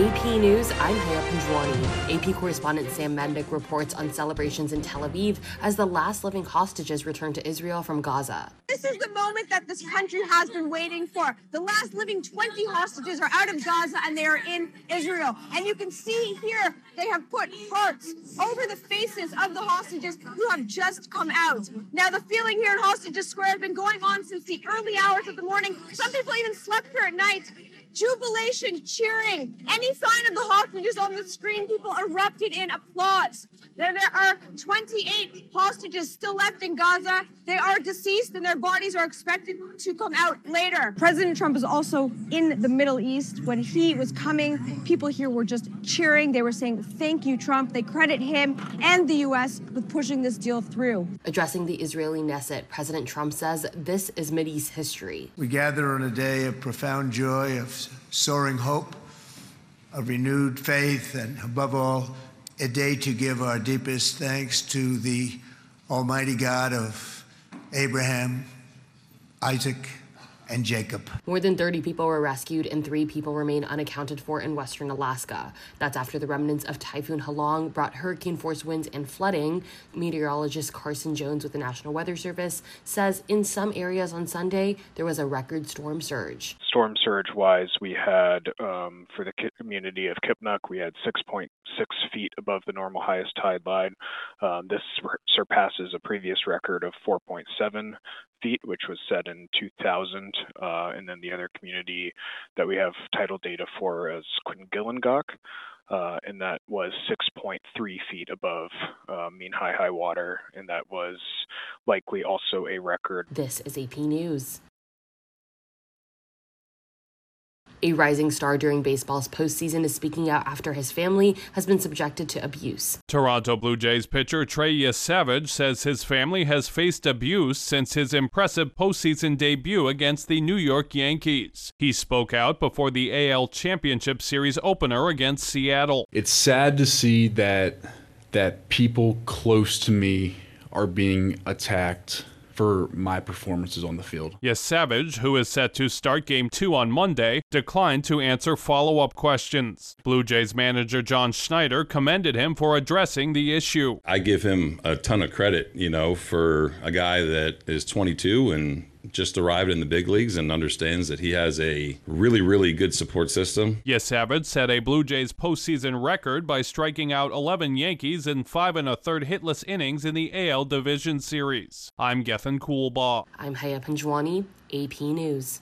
AP News, I'm Haya Panjwani. AP correspondent Sam Mendick reports on celebrations in Tel Aviv as the last living hostages return to Israel from Gaza. This is the moment that this country has been waiting for. The last living 20 hostages are out of Gaza and they are in Israel. And you can see here they have put hearts over the faces of the hostages who have just come out. Now, the feeling here in Hostages Square has been going on since the early hours of the morning. Some people even slept here at night. Jubilation, cheering. Any sign of the hostages on the screen, people erupted in applause. There are 28 hostages still left in Gaza. They are deceased and their bodies are expected to come out later. President Trump is also in the Middle East. When he was coming, people here were just cheering. They were saying, thank you, Trump. They credit him and the U.S. with pushing this deal through. Addressing the Israeli Knesset, President Trump says this is Mideast history. We gather on a day of profound joy, of soaring hope, of renewed faith, and above all, a day to give our deepest thanks to the Almighty God of Abraham, Isaac, and Jacob. More than 30 people were rescued and 3 people remain unaccounted for in western Alaska. That's after the remnants of Typhoon Halong brought hurricane-force winds and flooding. Meteorologist Carson Jones with the National Weather Service says in some areas on Sunday, there was a record storm surge. Storm surge-wise, we had, for the community of Kipnuk, we had 6.6 feet above the normal highest tide line. This surpasses a previous record of 4.7 feet, which was set in 2000. And then the other community that we have tidal data for is Quingillangok, and that was 6.3 feet above mean high water, and that was likely also a record. This is AP News. A rising star during baseball's postseason is speaking out after his family has been subjected to abuse. Toronto Blue Jays pitcher Trey Yesavage says his family has faced abuse since his impressive postseason debut against the New York Yankees. He spoke out before the AL Championship Series opener against Seattle. It's sad to see that people close to me are being attacked for my performances on the field. Yesavage, who is set to start Game 2 on Monday, declined to answer follow-up questions. Blue Jays manager John Schneider commended him for addressing the issue. I give him a ton of credit, for a guy that is 22 and just arrived in the big leagues and understands that he has a really, really good support system. Yesavage set a Blue Jays postseason record by striking out 11 Yankees in 5 1/3 hitless innings in the AL Division Series. I'm Gethin Coolbaugh. I'm Haya Panjwani, AP News.